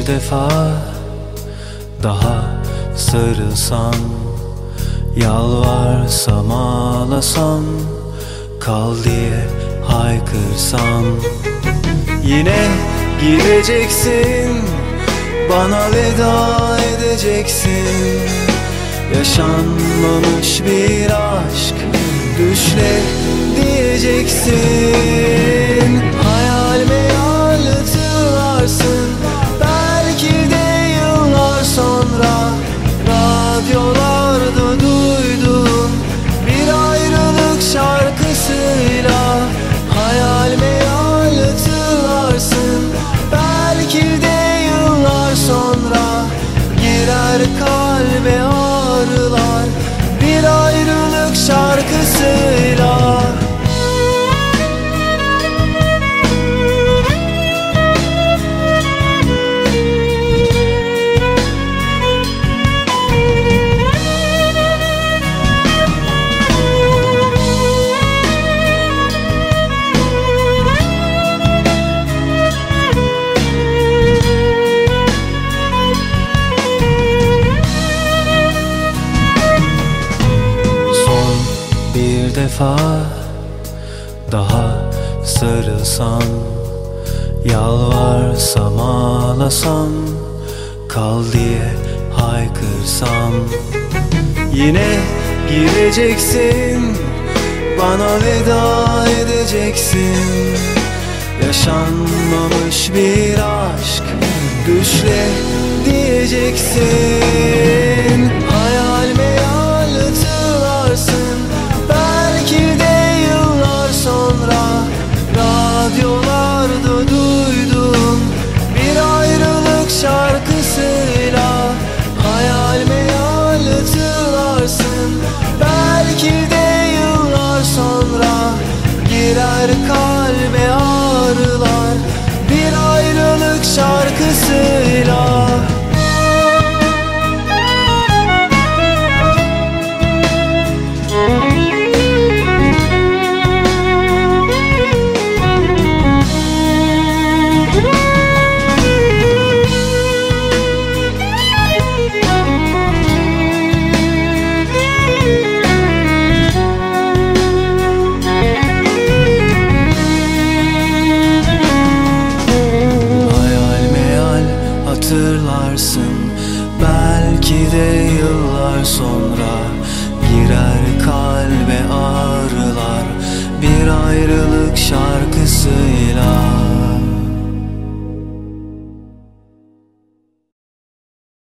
bir defa daha sarılsam, yalvarsam ağlasam, kal diye haykırsam, yine gideceksin, bana veda edeceksin. Yaşanmamış bir aşk düşle diyeceksin. Hayal meyal hatırlarsın, belki de yıllar sonra radyolarda duydum bir ayrılık şarkısıyla. Hayal meyal hatırlarsın, belki de yıllar sonra girer kalbe ağrılar bir ayrılık şarkısıyla. Bir defa daha sarılsam, yalvarsam ağlasam, kal diye haykırsam, yine gideceksin, bana veda edeceksin. Yaşanmamış bir aşk düşle diyeceksin. Hayal meyal hatırlarsın, belki de yıllar sonra radyolarda duydum bir ayrılık şarkısıyla. Hayal meyal hatırlarsın, belki de yıllar sonra girer kalbe ağrılar bir ayrılık şarkısıyla. Hatırlarsın, belki de yıllar sonra